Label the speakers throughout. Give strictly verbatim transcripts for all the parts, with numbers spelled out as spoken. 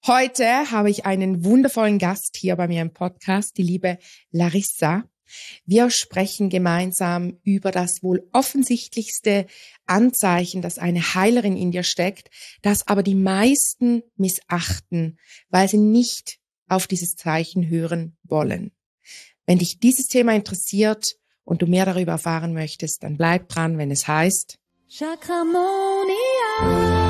Speaker 1: Heute habe ich einen wundervollen Gast hier bei mir im Podcast, die liebe Larissa. Wir sprechen gemeinsam über das wohl offensichtlichste Anzeichen, dass eine Heilerin in dir steckt, das aber die meisten missachten, weil sie nicht auf dieses Zeichen hören wollen. Wenn dich dieses Thema interessiert und du mehr darüber erfahren möchtest, dann bleib dran, wenn es heißt Chakramonia.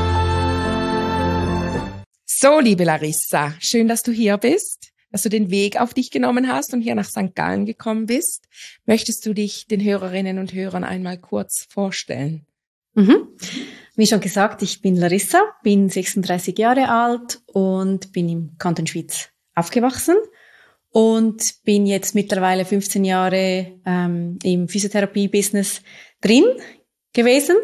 Speaker 1: So, liebe Larissa, schön, dass du hier bist, dass du den Weg auf dich genommen hast und hier nach Sankt Gallen gekommen bist. Möchtest du dich den Hörerinnen und Hörern einmal kurz vorstellen?
Speaker 2: Mhm. Wie schon gesagt, ich bin Larissa, bin sechsunddreißig Jahre alt und bin im Kanton Schwyz aufgewachsen und bin jetzt mittlerweile fünfzehn Jahre ähm, im Physiotherapie-Business drin gewesen.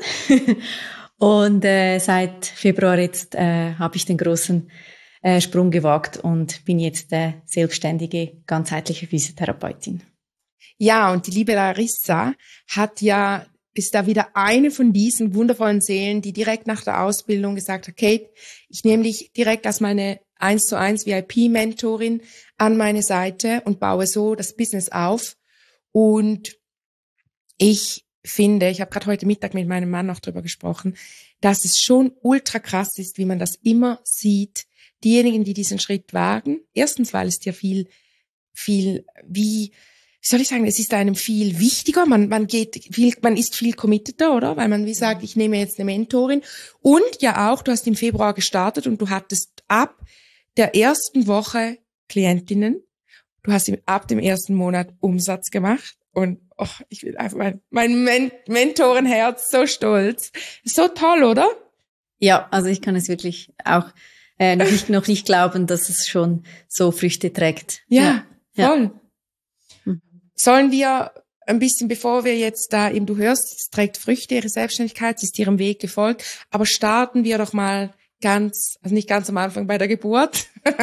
Speaker 2: Und äh, seit Februar jetzt äh, habe ich den großen äh, Sprung gewagt und bin jetzt äh, selbstständige, ganzheitliche Physiotherapeutin.
Speaker 1: Ja, und die liebe Larissa hat ja, ist da wieder eine von diesen wundervollen Seelen, die direkt nach der Ausbildung gesagt hat, Kate, ich nehme dich direkt als meine eins zu eins V I P-Mentorin an meine Seite und baue so das Business auf. Und ich finde, ich habe gerade heute Mittag mit meinem Mann noch drüber gesprochen, dass es schon ultra krass ist, wie man das immer sieht, diejenigen, die diesen Schritt wagen. Erstens, weil es dir viel, viel, wie, wie soll ich sagen, es ist einem viel wichtiger, man, man geht viel, man ist viel committeter, oder? Weil man wie sagt, ich nehme jetzt eine Mentorin. Und ja auch, du hast im Februar gestartet und du hattest ab der ersten Woche Klientinnen. Du hast ab dem ersten Monat Umsatz gemacht. Und oh, ich bin einfach mein, mein Men- Mentorenherz so stolz. So toll, oder?
Speaker 2: Ja, also ich kann es wirklich auch äh, noch, nicht, noch nicht glauben, dass es schon so Früchte trägt.
Speaker 1: Ja, ja. Voll.
Speaker 2: Ja.
Speaker 1: Sollen wir ein bisschen, bevor wir jetzt da eben, du hörst, es trägt Früchte, ihre Selbstständigkeit, sie ist ihrem Weg gefolgt, aber starten wir doch mal ganz, also nicht ganz am Anfang bei der Geburt,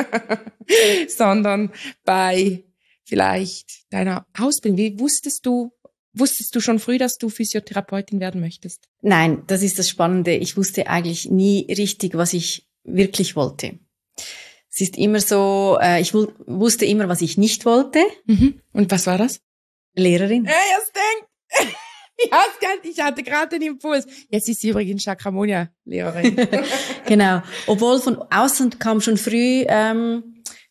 Speaker 1: sondern bei vielleicht deiner Ausbildung. Wie wusstest du, wusstest du schon früh, dass du Physiotherapeutin werden möchtest?
Speaker 2: Nein, das ist das Spannende. Ich wusste eigentlich nie richtig, was ich wirklich wollte. Es ist immer so, äh, ich w- wusste immer, was ich nicht wollte.
Speaker 1: Mhm. Und was war das?
Speaker 2: Lehrerin.
Speaker 1: Ja, jetzt denk, ich, ich hatte gerade den Impuls. Jetzt ist sie übrigens Chakramonia-Lehrerin.
Speaker 2: Genau. Obwohl von außen kam schon früh, ähm,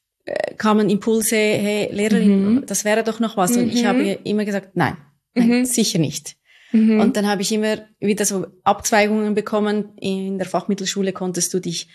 Speaker 2: kamen Impulse, hey, Lehrerin, mhm. das wäre doch noch was. Mhm. Und ich habe immer gesagt, nein, nein, mhm. sicher nicht. Mhm. Und dann habe ich immer wieder so Abzweigungen bekommen. In der Fachmittelschule konntest du dich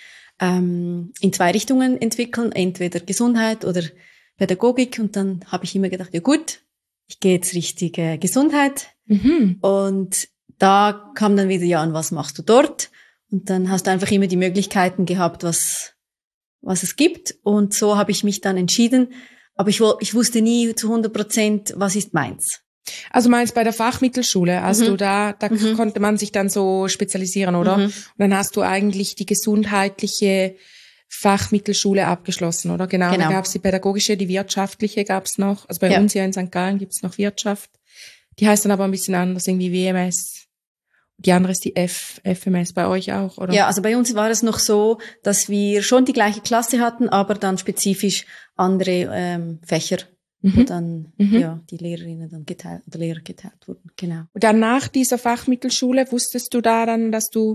Speaker 2: ähm, in zwei Richtungen entwickeln, entweder Gesundheit oder Pädagogik. Und dann habe ich immer gedacht, ja gut, ich gehe jetzt richtig äh, Gesundheit. Mhm. Und da kam dann wieder, ja, und was machst du dort? Und dann hast du einfach immer die Möglichkeiten gehabt, was was es gibt. Und so habe ich mich dann entschieden. Aber ich, ich wusste nie zu hundert Prozent, was ist meins.
Speaker 1: Also meinst bei der Fachmittelschule, als mhm. du da, da mhm. konnte man sich dann so spezialisieren, oder? Mhm. Und dann hast du eigentlich die gesundheitliche Fachmittelschule abgeschlossen, oder? Genau, genau. Da gab es die pädagogische, die wirtschaftliche gab es noch. Also bei ja. uns hier in Sankt Gallen gibt es noch Wirtschaft. Die heißt dann aber ein bisschen anders, irgendwie W M S. Die andere ist die F, F M S bei euch auch, oder?
Speaker 2: Ja, also bei uns war es noch so, dass wir schon die gleiche Klasse hatten, aber dann spezifisch andere ähm, Fächer, mhm. wo dann mhm. ja die Lehrerinnen dann geteilt oder Lehrer geteilt wurden. Genau.
Speaker 1: Und dann nach dieser Fachmittelschule wusstest du da dann, dass du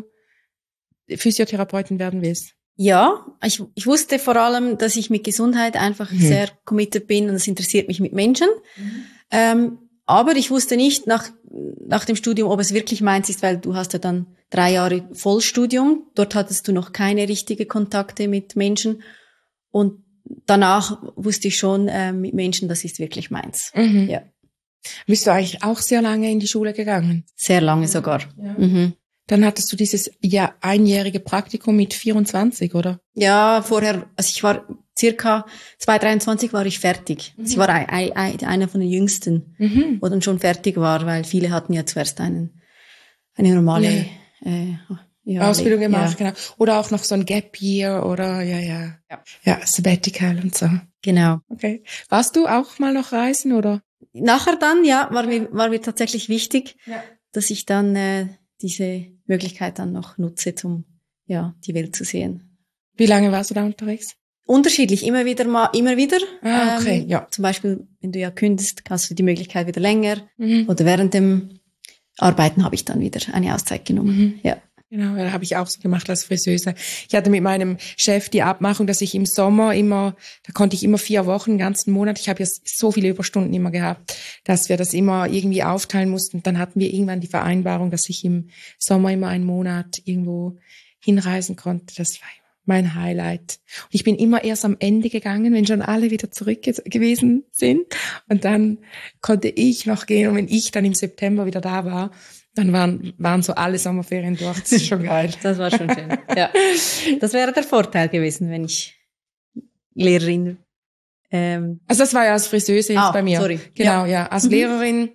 Speaker 1: Physiotherapeutin werden willst?
Speaker 2: Ja, ich, ich wusste vor allem, dass ich mit Gesundheit einfach mhm. sehr committed bin und es interessiert mich mit Menschen. Mhm. Ähm, aber ich wusste nicht nach nach dem Studium, ob es wirklich meins ist, weil du hast ja dann drei Jahre Vollstudium. Dort hattest du noch keine richtigen Kontakte mit Menschen. Und danach wusste ich schon, äh, mit Menschen, das ist wirklich meins.
Speaker 1: Mhm.
Speaker 2: Ja.
Speaker 1: Bist du eigentlich auch sehr lange in die Schule gegangen?
Speaker 2: Sehr lange sogar.
Speaker 1: Ja.
Speaker 2: Mhm.
Speaker 1: Dann hattest du dieses ja, einjährige Praktikum mit vierundzwanzig, oder?
Speaker 2: Ja, vorher, also ich war circa zweitausenddreiundzwanzig war ich fertig. Mhm. Ich war ein, ein, einer von den Jüngsten, mhm. wo dann schon fertig war, weil viele hatten ja zuerst einen, eine normale
Speaker 1: ja.
Speaker 2: äh, ja,
Speaker 1: Ausbildung gemacht,
Speaker 2: ja.
Speaker 1: genau. Oder auch noch so ein Gap Year oder ja, ja. Ja, ja Sabbatical und so.
Speaker 2: Genau.
Speaker 1: Okay. Warst du auch mal noch reisen, oder?
Speaker 2: Nachher dann, ja, war mir, war mir tatsächlich wichtig, ja. dass ich dann äh, diese Möglichkeit dann noch nutze, um ja die Welt zu sehen.
Speaker 1: Wie lange warst du da unterwegs?
Speaker 2: Unterschiedlich, immer wieder mal, immer wieder.
Speaker 1: Ah, okay,
Speaker 2: ähm,
Speaker 1: ja.
Speaker 2: Zum Beispiel, wenn du ja kündigst, hast du die Möglichkeit wieder länger.
Speaker 1: Mhm.
Speaker 2: Oder während dem Arbeiten habe ich dann wieder eine Auszeit genommen.
Speaker 1: Mhm.
Speaker 2: Ja.
Speaker 1: Genau, das habe ich auch so gemacht als Friseuse. Ich hatte mit meinem Chef die Abmachung, dass ich im Sommer immer, da konnte ich immer vier Wochen, einen ganzen Monat, ich habe ja so viele Überstunden immer gehabt, dass wir das immer irgendwie aufteilen mussten. Und dann hatten wir irgendwann die Vereinbarung, dass ich im Sommer immer einen Monat irgendwo hinreisen konnte. Das war mein Highlight. Und ich bin immer erst am Ende gegangen, wenn schon alle wieder zurück gewesen sind. Und dann konnte ich noch gehen. Und wenn ich dann im September wieder da war, dann waren, waren so alle Sommerferien durch. Das ist schon geil.
Speaker 2: Das war schon schön. Ja. Das wäre der Vorteil gewesen, wenn ich Lehrerin. Ähm
Speaker 1: also das war ja als Friseuse jetzt
Speaker 2: ah,
Speaker 1: bei mir.
Speaker 2: Sorry.
Speaker 1: Genau, ja.
Speaker 2: ja.
Speaker 1: Als mhm. Lehrerin,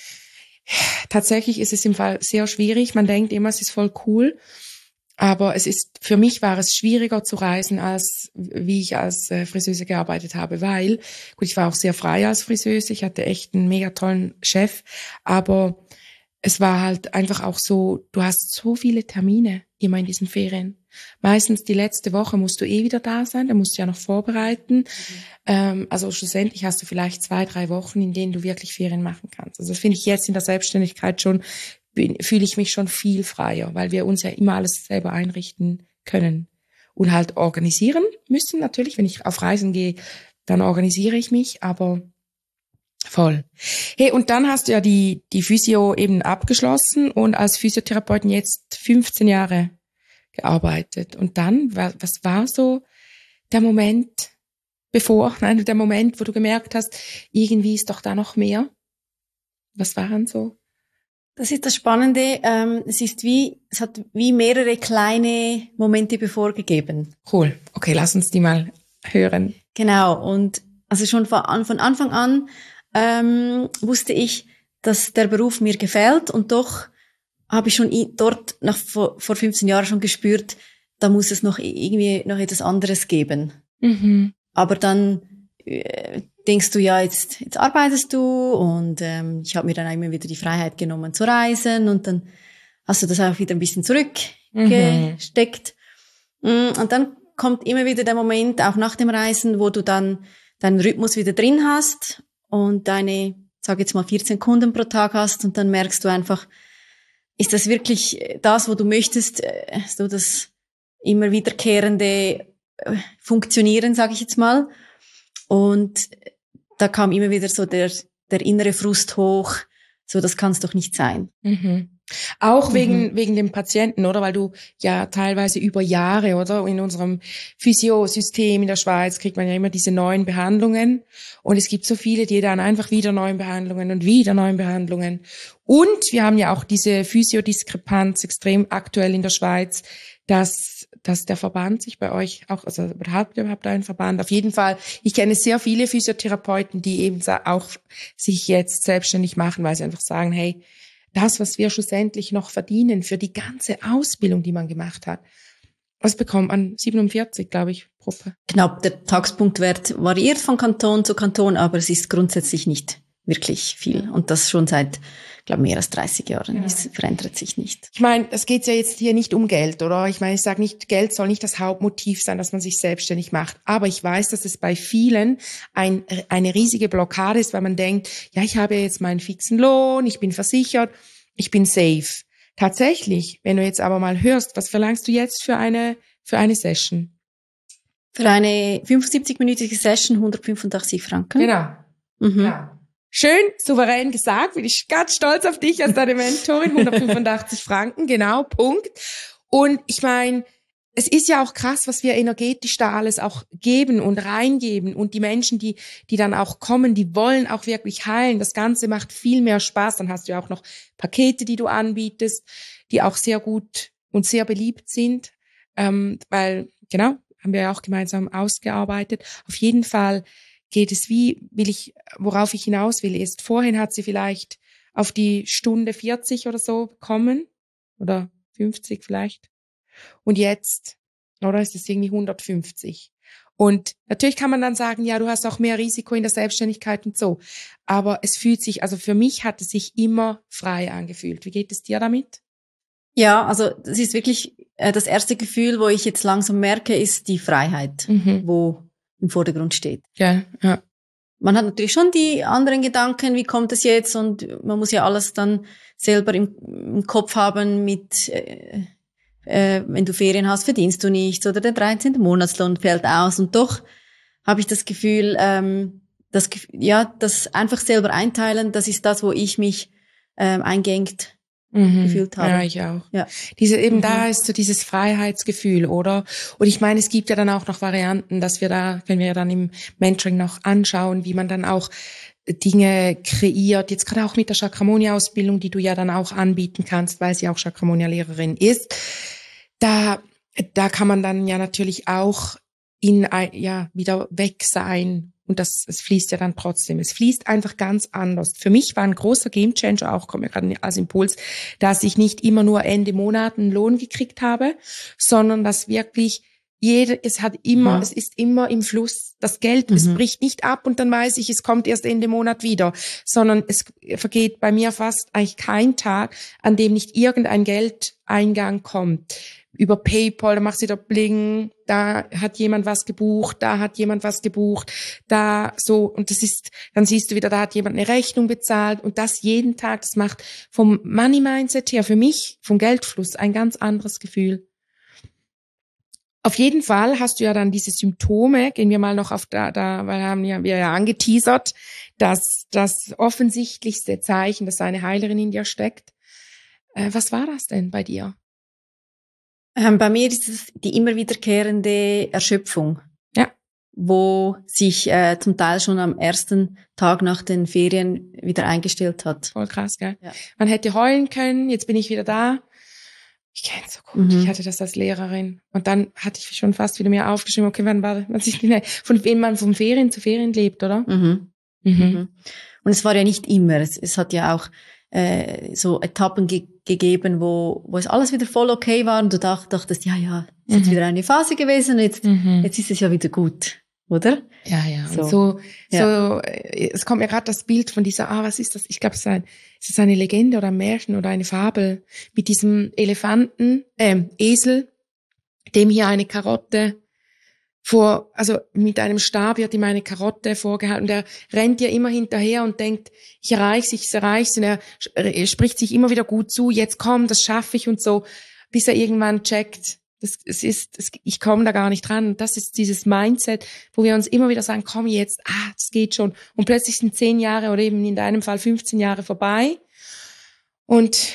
Speaker 1: tatsächlich ist es im Fall sehr schwierig. Man denkt immer, es ist voll cool. Aber es ist, für mich war es schwieriger zu reisen, als wie ich als äh, Friseuse gearbeitet habe, weil, gut, ich war auch sehr frei als Friseuse. Ich hatte echt einen mega tollen Chef. Aber es war halt einfach auch so, du hast so viele Termine immer in diesen Ferien. Meistens die letzte Woche musst du eh wieder da sein, da musst du ja noch vorbereiten. Mhm. Ähm, also schlussendlich hast du vielleicht zwei, drei Wochen, in denen du wirklich Ferien machen kannst. Also das finde ich jetzt in der Selbstständigkeit schon, fühle ich mich schon viel freier, weil wir uns ja immer alles selber einrichten können und halt organisieren müssen. Natürlich, wenn ich auf Reisen gehe, dann organisiere ich mich, aber voll. Hey, und dann hast du ja die, die Physio eben abgeschlossen und als Physiotherapeutin jetzt fünfzehn Jahre gearbeitet. Und dann, was war so der Moment, bevor, nein, der Moment, wo du gemerkt hast, irgendwie ist doch da noch mehr? Was waren so?
Speaker 2: Das ist das Spannende. Ähm, es ist wie, es hat wie mehrere kleine Momente bevor gegeben.
Speaker 1: Cool. Okay, lass uns die mal hören.
Speaker 2: Genau. Und also schon von, von Anfang an ähm, wusste ich, dass der Beruf mir gefällt und doch habe ich schon dort nach vor, vor fünfzehn Jahren schon gespürt, da muss es noch irgendwie noch etwas anderes geben.
Speaker 1: Mhm.
Speaker 2: Aber dann äh, denkst du, ja, jetzt, jetzt arbeitest du und ähm, ich habe mir dann immer wieder die Freiheit genommen zu reisen und dann hast du das auch wieder ein bisschen zurückgesteckt. Mhm. Und dann kommt immer wieder der Moment, auch nach dem Reisen, wo du dann deinen Rhythmus wieder drin hast und deine, sag jetzt mal, vierzehn Kunden pro Tag hast und dann merkst du einfach, ist das wirklich das, wo du möchtest, so das immer wiederkehrende Funktionieren, sage ich jetzt mal. Und da kam immer wieder so der, der innere Frust hoch, so das kann es doch nicht sein.
Speaker 1: Mhm. Auch wegen,
Speaker 2: mhm.
Speaker 1: wegen dem Patienten, oder? Weil du ja teilweise über Jahre, oder? In unserem Physiosystem in der Schweiz kriegt man ja immer diese neuen Behandlungen. Und es gibt so viele, die dann einfach wieder neuen Behandlungen und wieder neuen Behandlungen. Und wir haben ja auch diese Physiodiskrepanz extrem aktuell in der Schweiz, dass, dass der Verband sich bei euch auch, also habt ihr überhaupt einen Verband? Auf jeden Fall, ich kenne sehr viele Physiotherapeuten, die eben auch sich jetzt selbstständig machen, weil sie einfach sagen, hey, das, was wir schlussendlich noch verdienen für die ganze Ausbildung, die man gemacht hat, was bekommt man? siebenundvierzig, glaube ich, pro.
Speaker 2: Genau, der Tagspunktwert variiert von Kanton zu Kanton, aber es ist grundsätzlich nicht wirklich viel. Und das schon seit, glaube mehr als dreißig Jahren. Ja. Es verändert sich nicht.
Speaker 1: Ich meine, es geht ja jetzt hier nicht um Geld, oder? Ich meine, ich sage nicht, Geld soll nicht das Hauptmotiv sein, dass man sich selbstständig macht. Aber ich weiß, dass es bei vielen ein, eine riesige Blockade ist, weil man denkt, ja, ich habe jetzt meinen fixen Lohn, ich bin versichert, ich bin safe. Tatsächlich, wenn du jetzt aber mal hörst, was verlangst du jetzt für eine, für eine Session?
Speaker 2: Für eine fünfundsiebzig-minütige Session hundertfünfundachtzig Franken.
Speaker 1: Genau.
Speaker 2: Mhm.
Speaker 1: Ja. Schön, souverän gesagt, bin ich ganz stolz auf dich als deine Mentorin, hundertfünfundachtzig Franken, genau, Punkt. Und ich meine, es ist ja auch krass, was wir energetisch da alles auch geben und reingeben und die Menschen, die die dann auch kommen, die wollen auch wirklich heilen. Das Ganze macht viel mehr Spaß. Dann hast du ja auch noch Pakete, die du anbietest, die auch sehr gut und sehr beliebt sind, ähm, weil, genau, haben wir ja auch gemeinsam ausgearbeitet. Auf jeden Fall geht es wie, will ich, worauf ich hinaus will, ist, vorhin hat sie vielleicht auf die Stunde vierzig oder so bekommen oder fünfzig vielleicht. Und jetzt, oder ist es irgendwie hundertfünfzig? Und natürlich kann man dann sagen, ja, du hast auch mehr Risiko in der Selbstständigkeit und so. Aber es fühlt sich, also für mich hat es sich immer frei angefühlt. Wie geht es dir damit?
Speaker 2: Ja, also das ist wirklich äh, das erste Gefühl, wo ich jetzt langsam merke, ist die Freiheit, mhm. wo im Vordergrund steht.
Speaker 1: Ja, ja.
Speaker 2: Man hat natürlich schon die anderen Gedanken, wie kommt es jetzt? Und man muss ja alles dann selber im, im Kopf haben mit, äh, äh, wenn du Ferien hast, verdienst du nichts oder der dreizehnte Monatslohn fällt aus. Und doch habe ich das Gefühl, ähm, das, ja, das einfach selber einteilen, das ist das, wo ich mich ähm, eingeengt Mhm. gefühlt habe.
Speaker 1: Ja, ich auch. Ja. Diese, eben mhm. da ist so dieses Freiheitsgefühl, oder? Und ich meine, es gibt ja dann auch noch Varianten, dass wir da, können wir ja dann im Mentoring noch anschauen, wie man dann auch Dinge kreiert, jetzt gerade auch mit der Chakramonia-Ausbildung, die du ja dann auch anbieten kannst, weil sie auch Chakramonia-Lehrerin ist. Da, da kann man dann ja natürlich auch in, ja, wieder weg sein. Und das, es fließt ja dann trotzdem. Es fließt einfach ganz anders. Für mich war ein großer Gamechanger auch, kommt mir gerade als Impuls, dass ich nicht immer nur Ende Monat einen Lohn gekriegt habe, sondern dass wirklich jede, es hat immer, mhm. es ist immer im Fluss. Das Geld, mhm. es bricht nicht ab und dann weiß ich, es kommt erst Ende Monat wieder, sondern es vergeht bei mir fast eigentlich kein Tag, an dem nicht irgendein Geldeingang kommt. Über PayPal, da macht sie da Bling, da hat jemand was gebucht, da hat jemand was gebucht, da so, und das ist, dann siehst du wieder, da hat jemand eine Rechnung bezahlt und das jeden Tag, das macht vom Money Mindset her für mich, vom Geldfluss, ein ganz anderes Gefühl. Auf jeden Fall hast du ja dann diese Symptome, gehen wir mal noch auf da, da, weil haben ja, wir ja angeteasert, dass das offensichtlichste Zeichen, dass eine Heilerin in dir steckt. Äh, was war das denn bei dir?
Speaker 2: Ähm, bei mir ist es die immer wiederkehrende Erschöpfung,
Speaker 1: ja,
Speaker 2: wo sich äh, zum Teil schon am ersten Tag nach den Ferien wieder eingestellt hat.
Speaker 1: Voll krass, gell? Ja. Man hätte heulen können, jetzt bin ich wieder da. Ich kenne es so gut, mhm. ich hatte das als Lehrerin. Und dann hatte ich schon fast wieder mir aufgeschrieben, okay, wann war das? Von wem man von Ferien zu Ferien lebt, oder?
Speaker 2: Mhm. Mhm. Mhm. Und es war ja nicht immer, es, es hat ja auch äh, so Etappen ge- gegeben, wo wo es alles wieder voll okay war und du dacht, dachtest, ja, ja, es ist mhm. wieder eine Phase gewesen und jetzt, mhm. jetzt ist es ja wieder gut, oder?
Speaker 1: Ja, ja. So, und so, ja. so es kommt mir gerade das Bild von dieser, ah, was ist das? Ich glaube, es ist, ein, ist das eine Legende oder ein Märchen oder eine Fabel mit diesem Elefanten, äh, Esel, dem hier eine Karotte vor, also mit einem Stab wird ihm eine Karotte vorgehalten und er rennt ihr immer hinterher und denkt, ich erreiche ich erreiche und er, er spricht sich immer wieder gut zu, jetzt komm, das schaffe ich und so, bis er irgendwann checkt, das, es ist, das, ich komme da gar nicht dran. Und das ist dieses Mindset, wo wir uns immer wieder sagen, komm jetzt, ah, das geht schon. Und plötzlich sind zehn Jahre oder eben in deinem Fall fünfzehn Jahre vorbei und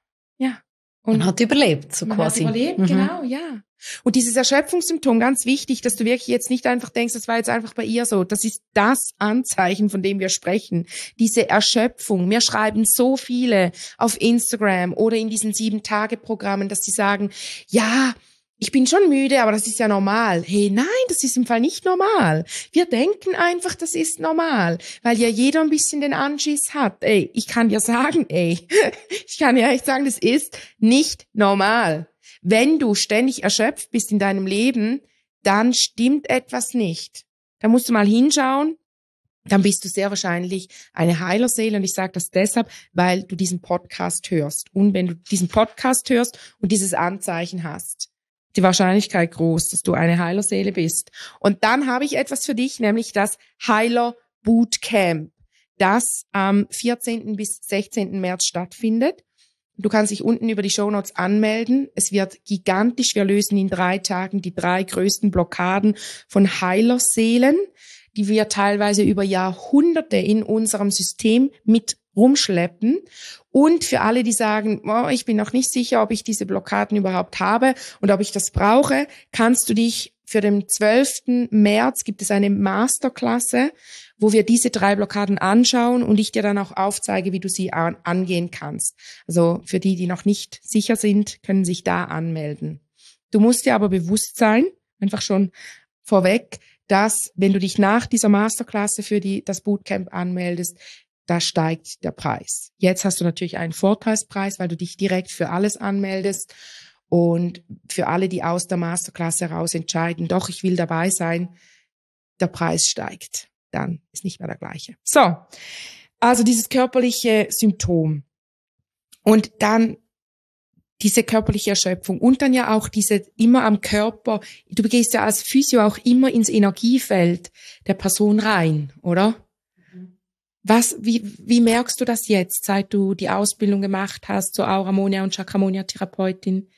Speaker 1: ja. Und
Speaker 2: man hat überlebt, so
Speaker 1: man
Speaker 2: quasi.
Speaker 1: Man hat überlebt, mhm. genau, ja. Und dieses Erschöpfungssymptom, ganz wichtig, dass du wirklich jetzt nicht einfach denkst, das war jetzt einfach bei ihr so. Das ist das Anzeichen, von dem wir sprechen. Diese Erschöpfung. Mir schreiben so viele auf Instagram oder in diesen Sieben-Tage-Programmen, dass sie sagen, ja, ich bin schon müde, aber das ist ja normal. Hey, nein, das ist im Fall nicht normal. Wir denken einfach, das ist normal, weil ja jeder ein bisschen den Anschiss hat. Ey, ich kann dir sagen, ey, ich kann dir echt sagen, das ist nicht normal. Wenn du ständig erschöpft bist in deinem Leben, dann stimmt etwas nicht. Da musst du mal hinschauen. Dann bist du sehr wahrscheinlich eine Heilerseele. Und ich sage das deshalb, weil du diesen Podcast hörst. Und wenn du diesen Podcast hörst und dieses Anzeichen hast, die Wahrscheinlichkeit groß, dass du eine Heilerseele bist. Und dann habe ich etwas für dich, nämlich das Heiler Bootcamp, das am vierzehnten bis sechzehnten März stattfindet. Du kannst dich unten über die Shownotes anmelden. Es wird gigantisch. Wir lösen in drei Tagen die drei größten Blockaden von Heilerseelen, die wir teilweise über Jahrhunderte in unserem System mit rumschleppen. Und für alle, die sagen, oh, ich bin noch nicht sicher, ob ich diese Blockaden überhaupt habe und ob ich das brauche, kannst du dich für den zwölften März gibt es eine Masterklasse, wo wir diese drei Blockaden anschauen und ich dir dann auch aufzeige, wie du sie an, angehen kannst. Also für die, die noch nicht sicher sind, können sich da anmelden. Du musst dir aber bewusst sein, einfach schon vorweg, dass wenn du dich nach dieser Masterklasse für die, das Bootcamp anmeldest, da steigt der Preis. Jetzt hast du natürlich einen Vorteilspreis, weil du dich direkt für alles anmeldest und für alle, die aus der Masterklasse heraus entscheiden, doch, ich will dabei sein, der Preis steigt. Dann ist nicht mehr der gleiche. So, also dieses körperliche Symptom. Und dann diese körperliche Erschöpfung und dann ja auch diese immer am Körper, du gehst ja als Physio auch immer ins Energiefeld der Person rein, oder? Mhm. Was, wie, wie merkst du das jetzt, seit du die Ausbildung gemacht hast zur Auramonia und Chakramonia-Therapeutin?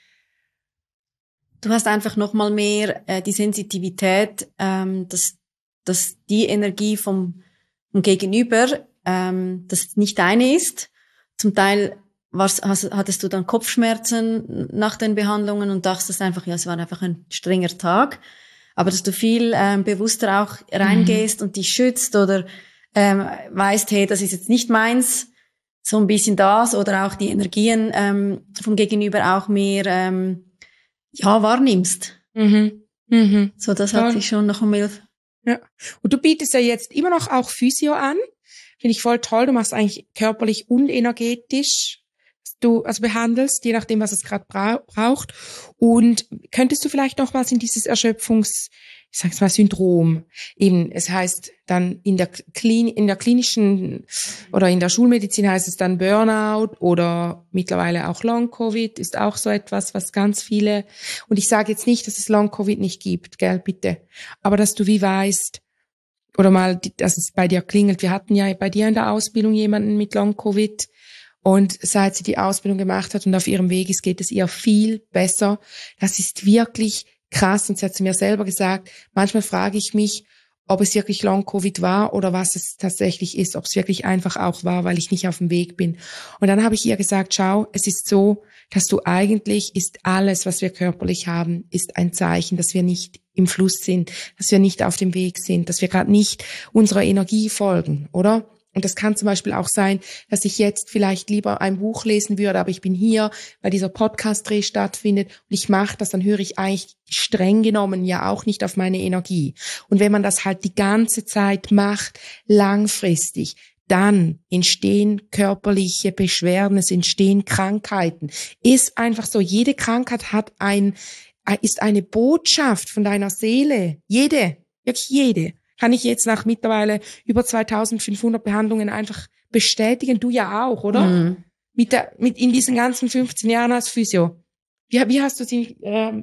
Speaker 2: Du hast einfach noch mal mehr äh, die Sensitivität, ähm, dass, dass die Energie vom, vom Gegenüber, ähm, das nicht deine ist. Zum Teil Was, hast, hattest du dann Kopfschmerzen nach den Behandlungen und dachtest einfach, ja, es war einfach ein strenger Tag. Aber dass du viel ähm, bewusster auch reingehst mhm. und dich schützt oder ähm, weißt, hey, das ist jetzt nicht meins, so ein bisschen das oder auch die Energien ähm, vom Gegenüber auch mehr ähm, ja wahrnimmst. Mhm. Mhm. So, das Toll. Hat sich schon noch einmal.
Speaker 1: Ja. Und du bietest ja jetzt immer noch auch Physio an. Finde ich voll toll. Du machst eigentlich körperlich und energetisch. Du also behandelst, je nachdem, was es gerade bra- braucht. Und könntest du vielleicht noch was in dieses Erschöpfungs, ich sag's mal, Syndrom, eben, es heißt dann in der Klin- in der klinischen oder in der Schulmedizin heißt es dann Burnout oder mittlerweile auch Long-Covid ist auch so etwas, was ganz viele, und ich sage jetzt nicht, dass es Long-Covid nicht gibt, gell, bitte, aber dass du wie weißt, oder mal, dass es bei dir klingelt. Wir hatten ja bei dir in der Ausbildung jemanden mit Long-Covid. Und seit sie die Ausbildung gemacht hat und auf ihrem Weg ist, geht es ihr viel besser. Das ist wirklich krass. Und sie hat zu mir selber gesagt, manchmal frage ich mich, ob es wirklich Long-Covid war oder was es tatsächlich ist, ob es wirklich einfach auch war, weil ich nicht auf dem Weg bin. Und dann habe ich ihr gesagt, schau, es ist so, dass du eigentlich ist alles, was wir körperlich haben, ist ein Zeichen, dass wir nicht im Fluss sind, dass wir nicht auf dem Weg sind, dass wir gerade nicht unserer Energie folgen, oder? Und das kann zum Beispiel auch sein, dass ich jetzt vielleicht lieber ein Buch lesen würde, aber ich bin hier, weil dieser Podcast-Dreh stattfindet und ich mache das, dann höre ich eigentlich streng genommen ja auch nicht auf meine Energie. Und wenn man das halt die ganze Zeit macht, langfristig, dann entstehen körperliche Beschwerden, es entstehen Krankheiten. Ist einfach so, jede Krankheit hat ein, ist eine Botschaft von deiner Seele. Jede, wirklich jede. Kann ich jetzt nach mittlerweile über zweitausendfünfhundert Behandlungen einfach bestätigen. Du ja auch, oder? Mhm. Mit der, mit in diesen ganzen fünfzehn Jahren als Physio. Wie, wie hast du sie, ähm,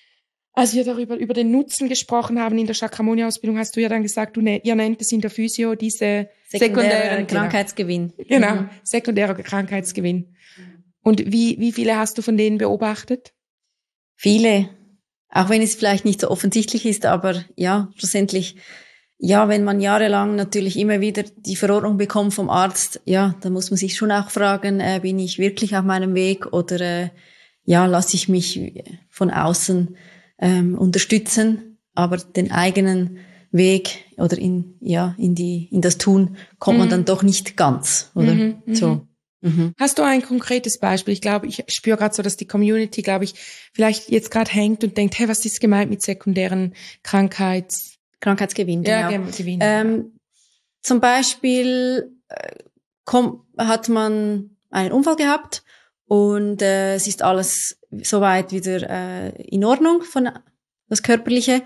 Speaker 1: als wir darüber, über den Nutzen gesprochen haben in der Chakramonia-Ausbildung, hast du ja dann gesagt, du, ne, ihr nennt es in der Physio diese sekundären,
Speaker 2: sekundären Krankheitsgewinn.
Speaker 1: Genau, mhm. sekundärer Krankheitsgewinn. Und wie, wie viele hast du von denen beobachtet?
Speaker 2: Viele. Auch wenn es vielleicht nicht so offensichtlich ist, aber ja, schlussendlich, ja, wenn man jahrelang natürlich immer wieder die Verordnung bekommt vom Arzt, ja, dann muss man sich schon auch fragen, äh, bin ich wirklich auf meinem Weg oder äh, ja, lasse ich mich von außen ähm, unterstützen, aber den eigenen Weg oder in ja in die in das Tun kommt mhm. man dann doch nicht ganz, oder
Speaker 1: mhm,
Speaker 2: so.
Speaker 1: Mhm. Hast du ein konkretes Beispiel? Ich glaube, ich spüre gerade so, dass die Community, glaube ich, vielleicht jetzt gerade hängt und denkt, hey, was ist gemeint mit sekundären Krankheits
Speaker 2: Krankheitsgewinn?
Speaker 1: Ja,
Speaker 2: genau.
Speaker 1: Gewinn.
Speaker 2: Ähm, zum Beispiel äh, komm, hat man einen Unfall gehabt und äh, es ist alles soweit wieder äh, in Ordnung von das Körperliche.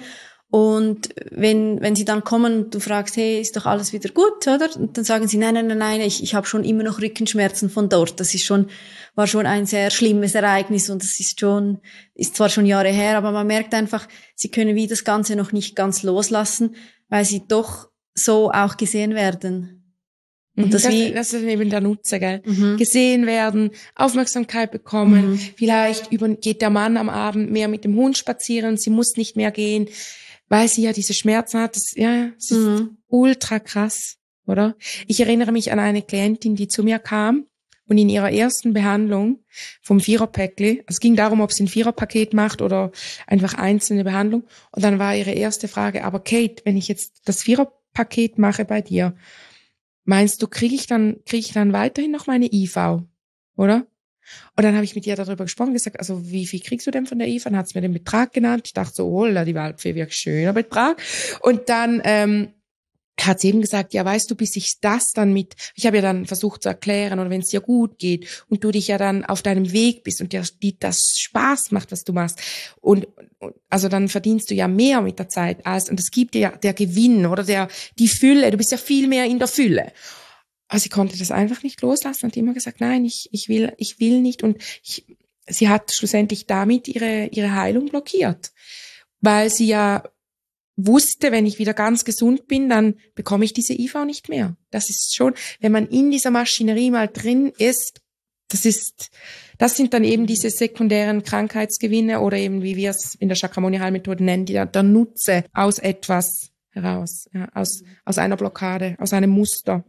Speaker 2: Und wenn wenn sie dann kommen, du fragst, hey, ist doch alles wieder gut, oder? Und dann sagen sie, nein, nein, nein, nein, ich ich habe schon immer noch Rückenschmerzen von dort. Das ist schon war schon ein sehr schlimmes Ereignis und das ist schon ist zwar schon Jahre her, aber man merkt einfach, sie können wie das Ganze noch nicht ganz loslassen, weil sie doch so auch gesehen werden.
Speaker 1: Und das, das, wie, das ist eben der Nutzen, gell? Mhm. Gesehen werden, Aufmerksamkeit bekommen. Mhm. Vielleicht über, geht der Mann am Abend mehr mit dem Hund spazieren, sie muss nicht mehr gehen, weil sie ja diese Schmerzen hat. Das, ja, das ist mhm. ultra krass, oder? Ich erinnere mich an eine Klientin, die zu mir kam und in ihrer ersten Behandlung vom Viererpäckli, es ging darum, ob sie ein Viererpaket macht oder einfach einzelne Behandlung. Und dann war ihre erste Frage, aber Kate, wenn ich jetzt das Viererpaket mache bei dir, meinst du, kriege ich dann kriege ich dann weiterhin noch meine I V, oder? Und dann habe ich mit ihr darüber gesprochen, gesagt, also wie viel kriegst du denn von der I V? Dann hat sie mir den Betrag genannt. Ich dachte so, oh, die Waldfee, wirklich schöner Betrag. Und dann ähm, hat sie eben gesagt, ja, weißt du, bis ich das dann mit, ich habe ja dann versucht zu erklären, oder wenn es dir gut geht und du dich ja dann auf deinem Weg bist und dir die, das Spaß macht, was du machst, und, und also dann verdienst du ja mehr mit der Zeit als, und es gibt dir ja der Gewinn oder der die Fülle, du bist ja viel mehr in der Fülle. Also sie konnte das einfach nicht loslassen und hat immer gesagt, nein, ich ich will ich will nicht und ich sie hat schlussendlich damit ihre, ihre Heilung blockiert, weil sie ja wusste, wenn ich wieder ganz gesund bin, dann bekomme ich diese I V nicht mehr. Das ist schon, wenn man in dieser Maschinerie mal drin ist, das ist, das sind dann eben diese sekundären Krankheitsgewinne oder eben, wie wir es in der Shakyamuni-Heilmethode nennen, die, der Nutze aus etwas heraus, ja, aus, aus einer Blockade, aus einem Muster.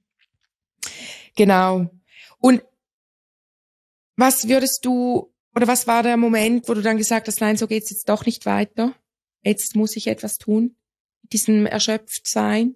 Speaker 1: Genau. Und was würdest du, oder was war der Moment, wo du dann gesagt hast, nein, so geht's jetzt doch nicht weiter? Jetzt muss ich etwas tun, mit diesem Erschöpftsein?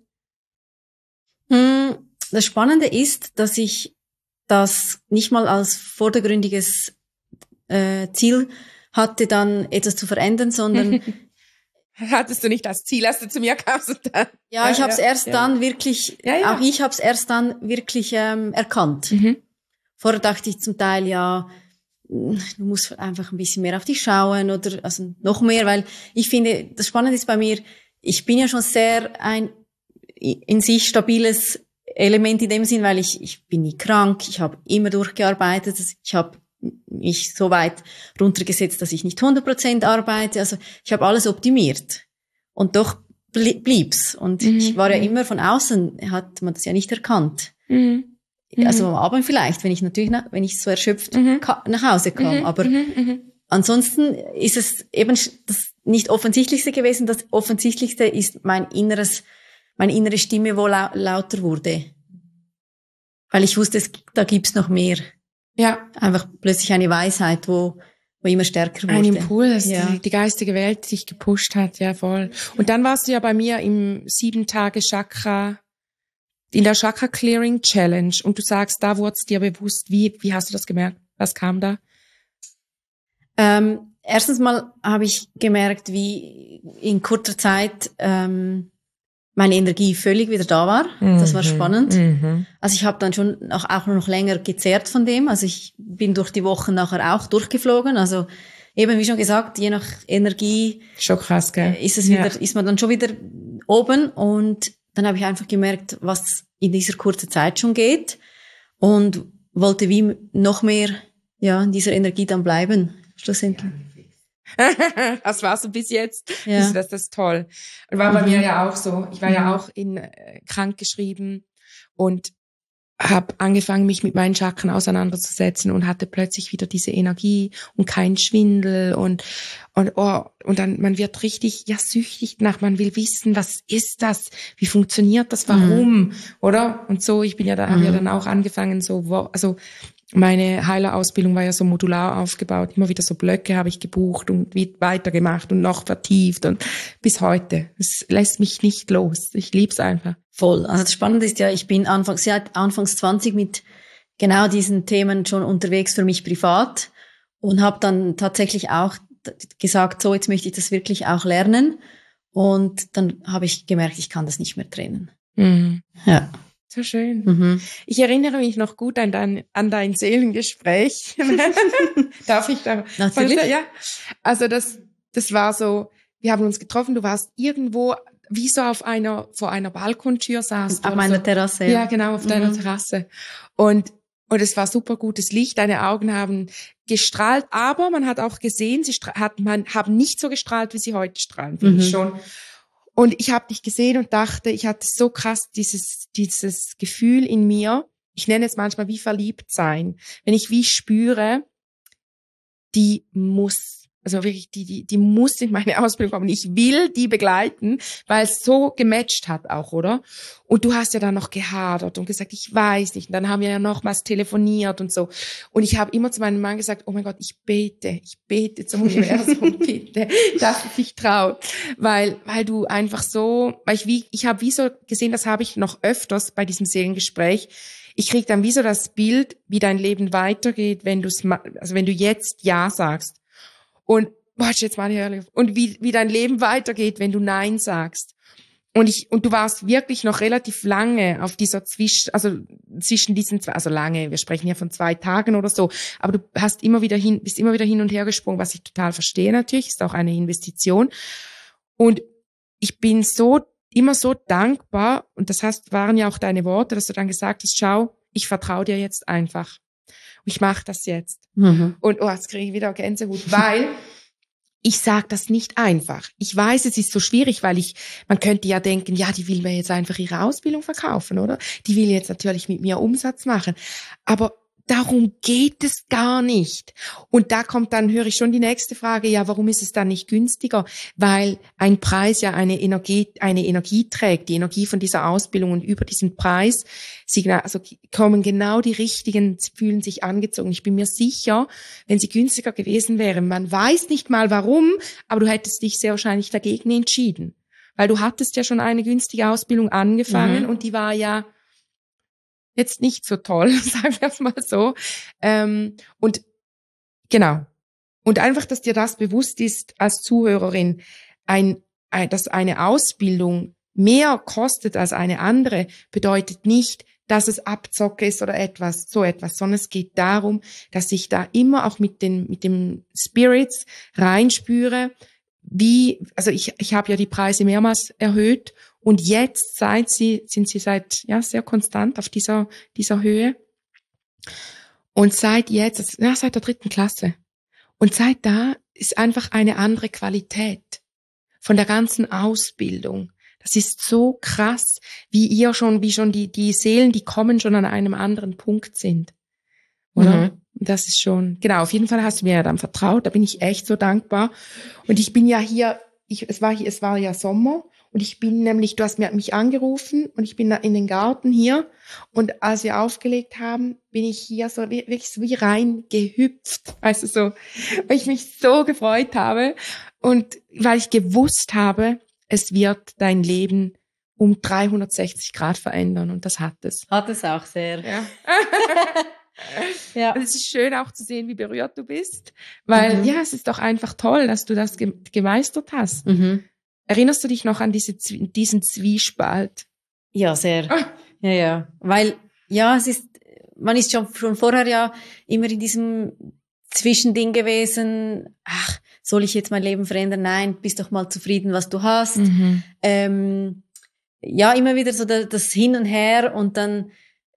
Speaker 2: Das Spannende ist, dass ich das nicht mal als vordergründiges äh, Ziel hatte, dann etwas zu verändern, sondern
Speaker 1: hattest du nicht das Ziel, als du zu mir kamst und dann?
Speaker 2: Ja, ich habe es ja, erst ja. dann wirklich,
Speaker 1: ja, ja.
Speaker 2: auch ich habe es erst dann wirklich ähm, erkannt.
Speaker 1: Mhm.
Speaker 2: Vorher dachte ich zum Teil, ja, du musst einfach ein bisschen mehr auf dich schauen oder also noch mehr, weil ich finde, das Spannende ist bei mir, ich bin ja schon sehr ein in sich stabiles Element in dem Sinn, weil ich ich bin nie krank, ich habe immer durchgearbeitet, ich habe mich so weit runtergesetzt, dass ich nicht hundert Prozent arbeite, also ich habe alles optimiert und doch blieb's und mhm. ich war ja immer von außen, hat man das ja nicht erkannt.
Speaker 1: Mhm.
Speaker 2: Also am Abend vielleicht, wenn ich natürlich, nach, wenn ich so erschöpft
Speaker 1: mhm.
Speaker 2: nach Hause kam.
Speaker 1: Mhm.
Speaker 2: Aber
Speaker 1: mhm.
Speaker 2: ansonsten ist es eben das nicht Offensichtlichste gewesen. Das Offensichtlichste ist mein inneres, meine innere Stimme, wo lau- lauter wurde. Weil ich wusste, es, da gibt's noch mehr.
Speaker 1: Ja.
Speaker 2: Einfach plötzlich eine Weisheit, wo, wo immer stärker wurde.
Speaker 1: Ein Impuls,
Speaker 2: ja.
Speaker 1: die, die geistige Welt sich gepusht hat, ja voll. Und dann warst du ja bei mir im sieben Tage Chakra, in der Chakra Clearing Challenge und du sagst, da wurde es dir bewusst. Wie, wie hast du das gemerkt? Was kam da?
Speaker 2: Ähm, erstens mal habe ich gemerkt, wie in kurzer Zeit ähm, meine Energie völlig wieder da war. Mhm. Das war spannend.
Speaker 1: Mhm.
Speaker 2: Also ich habe dann schon auch, auch noch länger gezehrt von dem. Also ich bin durch die Wochen nachher auch durchgeflogen. Also eben wie schon gesagt, je nach Energie
Speaker 1: schon krass, gell?
Speaker 2: Ist es
Speaker 1: ja.
Speaker 2: wieder, ist man dann schon wieder oben und dann habe ich einfach gemerkt, was in dieser kurzen Zeit schon geht und wollte wie noch mehr, ja, in dieser Energie dann bleiben, schlussendlich.
Speaker 1: Das warst du bis jetzt.
Speaker 2: Ja.
Speaker 1: Das, das ist toll. Und war bei mhm. mir ja auch so. Ich war mhm. ja auch in äh, krankgeschrieben und habe angefangen, mich mit meinen Chakren auseinanderzusetzen und hatte plötzlich wieder diese Energie und keinen Schwindel und und oh, und dann man wird richtig ja süchtig nach, man will wissen, was ist das, wie funktioniert das, warum, mhm. oder? Und so, ich bin ja da, mhm. habe ja dann auch angefangen, so also meine Heilerausbildung war ja so modular aufgebaut, immer wieder so Blöcke habe ich gebucht und weitergemacht und noch vertieft und bis heute. Es lässt mich nicht los. Ich lieb's einfach.
Speaker 2: Voll. Also das Spannende ist ja, ich bin anfangs, seit anfangs zwanzig mit genau diesen Themen schon unterwegs für mich privat und habe dann tatsächlich auch gesagt, so jetzt möchte ich das wirklich auch lernen und dann habe ich gemerkt, ich kann das nicht mehr trennen.
Speaker 1: Mhm.
Speaker 2: Ja.
Speaker 1: So schön.
Speaker 2: Mhm.
Speaker 1: Ich erinnere mich noch gut an dein, an dein Seelengespräch. Darf ich da?
Speaker 2: Natürlich.
Speaker 1: Ja. Also das, das war so, wir haben uns getroffen, du warst irgendwo, wie so auf einer, vor einer Balkontür saßt.
Speaker 2: Auf meiner
Speaker 1: so.
Speaker 2: Terrasse. Ja,
Speaker 1: ja genau, auf mhm. deiner Terrasse. Und, und es war super gutes Licht, deine Augen haben gestrahlt, aber man hat auch gesehen, sie stra- hat, man, haben nicht so gestrahlt, wie sie heute strahlen, finde
Speaker 2: mhm.
Speaker 1: ich schon. Und ich habe dich gesehen und dachte, ich hatte so krass dieses dieses Gefühl in mir. Ich nenne es manchmal wie verliebt sein, wenn ich wie spüre, die muss, also wirklich die die die muss in meine Ausbildung kommen. Ich will die begleiten, weil es so gematcht hat auch, oder? Und du hast ja dann noch gehadert und gesagt, ich weiß nicht. Und dann haben wir ja nochmals telefoniert und so. Und ich habe immer zu meinem Mann gesagt, oh mein Gott, ich bete, ich bete zum Universum, bitte, dass es sich traut. Weil, weil du einfach so, weil ich wie, ich habe wie so gesehen, das habe ich noch öfters bei diesem Seelengespräch. Ich krieg dann wie so das Bild, wie dein Leben weitergeht, wenn du es, also wenn du jetzt Ja sagst. Und, boah, jetzt mal ehrlich, und wie, wie dein Leben weitergeht, wenn du Nein sagst. Und ich, und du warst wirklich noch relativ lange auf dieser Zwischen, also zwischen diesen zwei, also lange, wir sprechen ja von zwei Tagen oder so, aber du hast immer wieder hin, bist immer wieder hin und her gesprungen, was ich total verstehe natürlich, ist auch eine Investition. Und ich bin so, immer so dankbar, und das heißt, waren ja auch deine Worte, dass du dann gesagt hast, schau, ich vertraue dir jetzt einfach. ich mache das jetzt.
Speaker 2: Mhm.
Speaker 1: Und oh, jetzt kriege ich wieder Gänsehaut, weil ich sage das nicht einfach. Ich weiß, es ist so schwierig, weil ich, man könnte ja denken, ja, die will mir jetzt einfach ihre Ausbildung verkaufen, oder? Die will jetzt natürlich mit mir Umsatz machen. Aber darum geht es gar nicht. Und da kommt dann, höre ich schon die nächste Frage, ja, warum ist es dann nicht günstiger? Weil ein Preis ja eine Energie, eine Energie trägt, die Energie von dieser Ausbildung, und über diesen Preis also kommen genau die richtigen, fühlen sich angezogen. Ich bin mir sicher, wenn sie günstiger gewesen wären, man weiß nicht mal warum, aber du hättest dich sehr wahrscheinlich dagegen entschieden. Weil du hattest ja schon eine günstige Ausbildung angefangen, mhm, und die war ja jetzt nicht so toll, sagen wir es mal so. Ähm, und genau. Und einfach, dass dir das bewusst ist als Zuhörerin, ein, ein, dass eine Ausbildung mehr kostet als eine andere, bedeutet nicht, dass es Abzocke ist oder etwas, so etwas, sondern es geht darum, dass ich da immer auch mit den, mit den Spirits reinspüre, wie, also ich, ich habe ja die Preise mehrmals erhöht, und jetzt seit sie, sind sie seit, ja, sehr konstant auf dieser, dieser Höhe. Und seit jetzt, ja, seit der dritten Klasse. Und seit da ist einfach eine andere Qualität von der ganzen Ausbildung. Das ist so krass, wie ihr schon, wie schon die, die Seelen, die kommen, schon an einem anderen Punkt sind. Oder? Mhm. Das ist schon, genau, auf jeden Fall hast du mir ja dann vertraut, da bin ich echt so dankbar. Und ich bin ja hier, ich, es war hier, es war ja Sommer, und ich bin nämlich, du hast mich angerufen, und ich bin da in den Garten hier, und als wir aufgelegt haben, bin ich hier so wirklich so wie reingehüpft, weißt du, so, weil ich mich so gefreut habe und weil ich gewusst habe, es wird dein Leben um dreihundertsechzig Grad verändern, und das hat es.
Speaker 2: Hat es auch sehr.
Speaker 1: Ja. Ja. Und es ist schön auch zu sehen, wie berührt du bist, weil mhm, ja, es ist doch einfach toll, dass du das ge- gemeistert hast. Mhm. Erinnerst du dich noch an diese, diesen Zwiespalt?
Speaker 2: Ja, sehr. Ah. Ja, ja. Weil, ja, es ist, man ist schon, schon vorher ja immer in diesem Zwischending gewesen. Ach, soll ich jetzt mein Leben verändern? Nein, bist doch mal zufrieden, was du hast. Mhm. Ähm, ja, immer wieder so das Hin und Her, und dann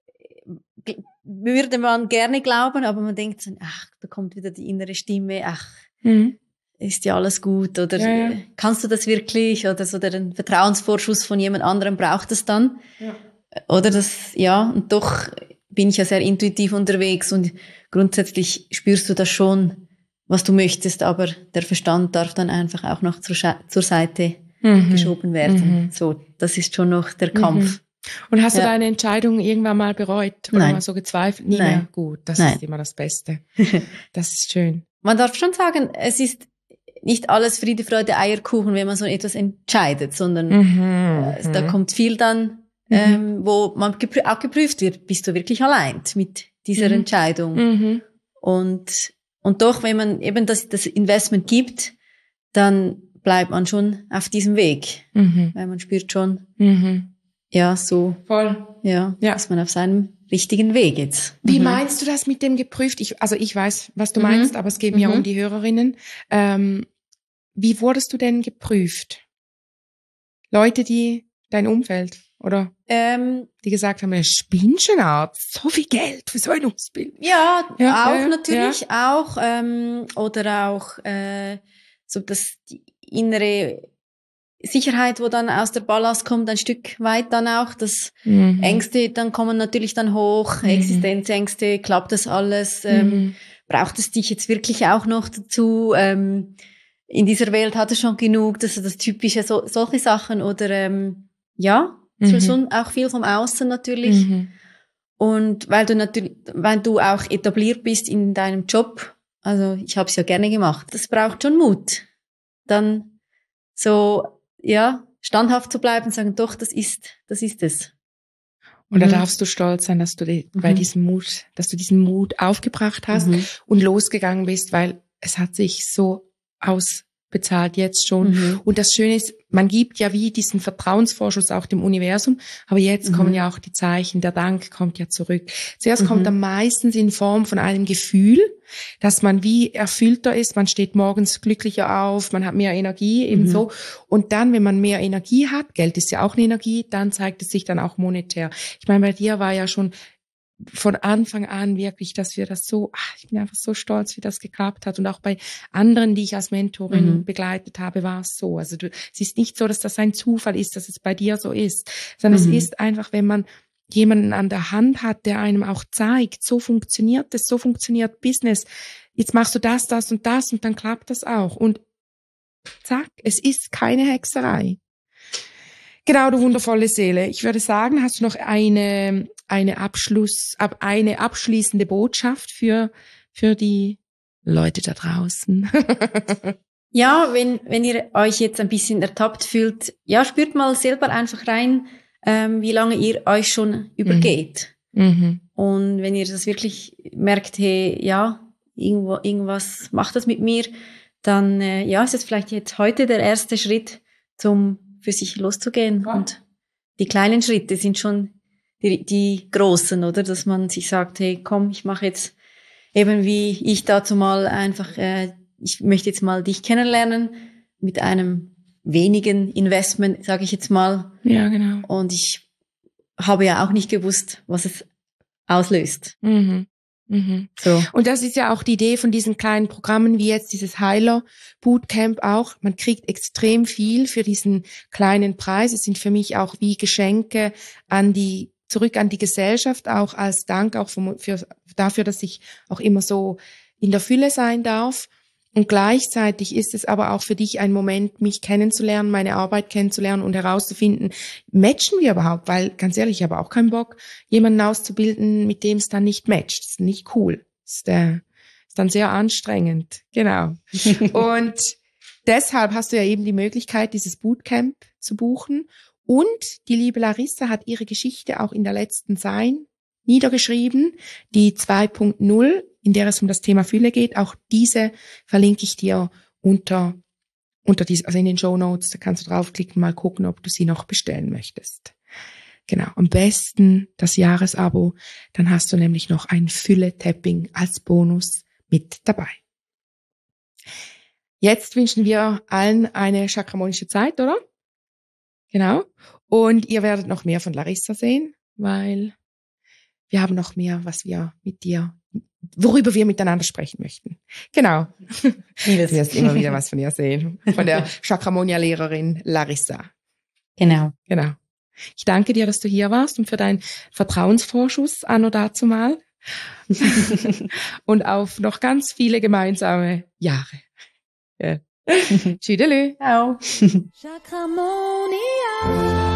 Speaker 2: würde man gerne glauben, aber man denkt so, ach, da kommt wieder die innere Stimme, ach, mhm, ist ja alles gut, oder ja, ja, kannst du das wirklich, oder so den Vertrauensvorschuss von jemand anderem braucht es dann, ja, oder das, ja, und doch bin ich ja sehr intuitiv unterwegs, und grundsätzlich spürst du das schon, was du möchtest, aber der Verstand darf dann einfach auch noch zur, Sche- zur Seite mhm, geschoben werden. Mhm. So, das ist schon noch der Kampf. Mhm.
Speaker 1: Und hast
Speaker 2: ja,
Speaker 1: du deine Entscheidung irgendwann mal bereut oder
Speaker 2: Nein.
Speaker 1: mal so gezweifelt? Nie
Speaker 2: Nein.
Speaker 1: mehr? Gut, das
Speaker 2: Nein.
Speaker 1: ist immer das Beste. Das ist schön.
Speaker 2: Man darf schon sagen, es ist nicht alles Friede, Freude, Eierkuchen, wenn man so etwas entscheidet, sondern mhm, äh, da kommt viel dann, mhm, ähm, wo man geprü- auch geprüft wird, bist du wirklich allein mit dieser mhm, Entscheidung? Mhm. Und, und doch, wenn man eben das, das Investment gibt, dann bleibt man schon auf diesem Weg, mhm, weil man spürt schon, mhm, ja, so,
Speaker 1: voll,
Speaker 2: ja, ja, ist man auf seinem richtigen Weg jetzt.
Speaker 1: Wie
Speaker 2: mhm.
Speaker 1: meinst du das mit dem geprüft? Ich, also ich weiß, was du mhm, meinst, aber es geht mir mhm, um die Hörerinnen. Ähm, wie wurdest du denn geprüft? Leute, die dein Umfeld, oder? Ähm, die gesagt haben, ja, spinnst du denn? So viel Geld für so ein Ausbildung.
Speaker 2: Ja,
Speaker 1: ja,
Speaker 2: auch
Speaker 1: ja,
Speaker 2: natürlich,
Speaker 1: ja.
Speaker 2: auch, ähm, oder auch, äh, so das, die innere Sicherheit, wo dann aus der Ballast kommt, ein Stück weit dann auch, das mhm, Ängste, dann kommen natürlich dann hoch, mhm, Existenzängste, klappt das alles, ähm, mhm, braucht es dich jetzt wirklich auch noch dazu, ähm, in dieser Welt hat es schon genug, das ist das Typische, so, solche Sachen, oder, ähm, ja, mhm, schon auch viel vom Außen natürlich, mhm, und weil du natürlich, weil du auch etabliert bist in deinem Job, also ich habe es ja gerne gemacht, das braucht schon Mut, dann so, ja, standhaft zu bleiben und sagen, doch, das ist, das ist es.
Speaker 1: Und da mhm, darfst du stolz sein, dass du die, mhm, bei diesem Mut, dass du diesen Mut aufgebracht hast, mhm, und losgegangen bist, weil es hat sich so ausbezahlt jetzt schon. Mhm. Und das Schöne ist, man gibt ja wie diesen Vertrauensvorschuss auch dem Universum, aber jetzt mhm, kommen ja auch die Zeichen, der Dank kommt ja zurück. Zuerst mhm, kommt er meistens in Form von einem Gefühl, dass man wie erfüllter ist, man steht morgens glücklicher auf, man hat mehr Energie, ebenso. Mhm. Und dann, wenn man mehr Energie hat, Geld ist ja auch eine Energie, dann zeigt es sich dann auch monetär. Ich meine, bei dir war ja schon von Anfang an wirklich, dass wir das so, ach, ich bin einfach so stolz, wie das geklappt hat. Und auch bei anderen, die ich als Mentorin mhm. begleitet habe, war es so. Also du, es ist nicht so, dass das ein Zufall ist, dass es bei dir so ist, sondern mhm. es ist einfach, wenn man jemanden an der Hand hat, der einem auch zeigt, so funktioniert es, so funktioniert Business. Jetzt machst du das, das und das und dann klappt das auch. Und zack, es ist keine Hexerei. Genau, du wundervolle Seele. Ich würde sagen, hast du noch eine, eine Abschluss, eine abschließende Botschaft für, für die Leute da draußen?
Speaker 2: Ja, wenn, wenn ihr euch jetzt ein bisschen ertappt fühlt, ja, spürt mal selber einfach rein, ähm, wie lange ihr euch schon übergeht.
Speaker 1: Mhm.
Speaker 2: Und wenn ihr das wirklich merkt, hey, ja, irgendwo, irgendwas macht das mit mir, dann, äh, ja, ist es vielleicht jetzt heute der erste Schritt zum für sich loszugehen. Ja. Und die kleinen Schritte sind schon die, die großen, oder? Dass man sich sagt, hey, komm, ich mache jetzt eben wie ich dazu mal einfach, äh, ich möchte jetzt mal dich kennenlernen mit einem wenigen Investment, sage ich jetzt mal.
Speaker 1: Ja, genau.
Speaker 2: Und ich habe ja auch nicht gewusst, was es auslöst.
Speaker 1: Mhm. Mhm.
Speaker 2: So.
Speaker 1: Und das ist ja auch die Idee von diesen kleinen Programmen wie jetzt dieses Heiler Bootcamp auch. Man kriegt extrem viel für diesen kleinen Preis. Es sind für mich auch wie Geschenke an die, zurück an die Gesellschaft, auch als Dank auch für, für, dafür, dass ich auch immer so in der Fülle sein darf. Und gleichzeitig ist es aber auch für dich ein Moment, mich kennenzulernen, meine Arbeit kennenzulernen und herauszufinden, matchen wir überhaupt? Weil, ganz ehrlich, ich habe auch keinen Bock, jemanden auszubilden, mit dem es dann nicht matcht. Das ist nicht cool. Das ist, äh, ist dann sehr anstrengend. Genau. Und deshalb hast du ja eben die Möglichkeit, dieses Bootcamp zu buchen. Und die liebe Larissa hat ihre Geschichte auch in der letzten Sein niedergeschrieben, die zwei Punkt null, in der es um das Thema Fülle geht. Auch diese verlinke ich dir unter, unter dies, also in den Shownotes. Da kannst du draufklicken, mal gucken, ob du sie noch bestellen möchtest. Genau. Am besten das Jahresabo. Dann hast du nämlich noch ein Fülle-Tapping als Bonus mit dabei. Jetzt wünschen wir allen eine chakramonische Zeit, oder? Genau. Und ihr werdet noch mehr von Larissa sehen, weil wir haben noch mehr, was wir mit dir, worüber wir miteinander sprechen möchten. Genau. Du wirst immer wieder was von ihr sehen. Von der Chakramonia-Lehrerin Larissa.
Speaker 2: Genau.
Speaker 1: Genau. Ich danke dir, dass du hier warst und für deinen Vertrauensvorschuss anno dazumal. Und auf noch ganz viele gemeinsame Jahre. Ja. Tschüdelü.
Speaker 2: Ciao.
Speaker 3: Chakramonia.